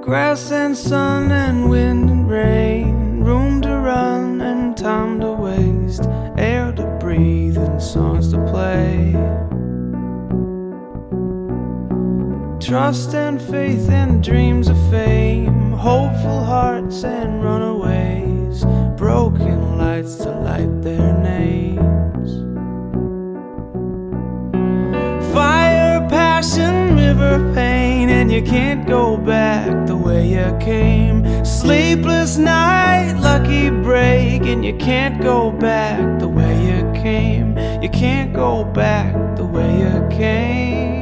Grass and sun and wind and rain, room to run and time to waste, air to breathe and songs to play. Trust and faith and dreams of fame, hopeful hearts and runaways, broken lights to light their names. Fire, passion, river, pain, and you can't go back the way you came. Sleepless night, lucky break, and you can't go back the way you came. You can't go back the way you came.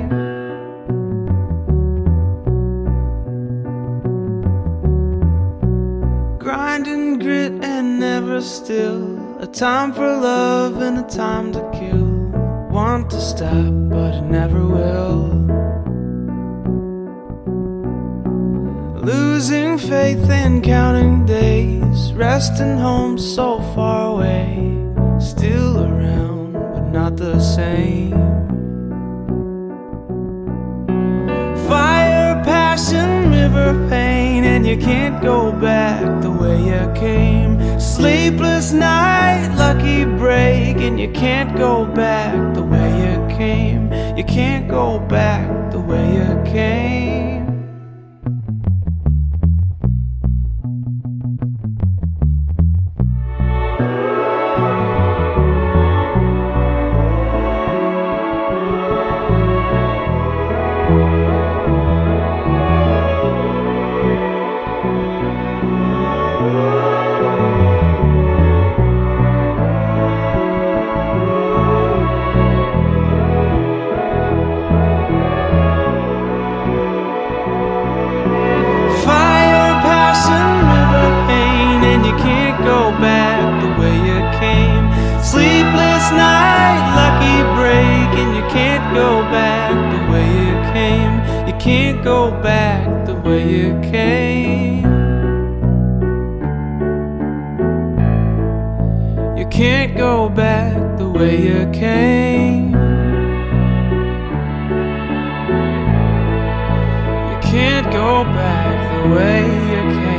Grind and grit and never still, a time for love and a time to kill. Want to stop but it never will. Losing faith and counting days, resting home so far away, still around but not the same. Fire, passion, river, pain, and you can't go back the way you came. Sleepless night, lucky break, and you can't go back the way you came. You can't go back the way you came. Sleepless night, lucky break, and you can't go back the way you came. You can't go back the way you came. You can't go back the way you came. You can't go back the way you came.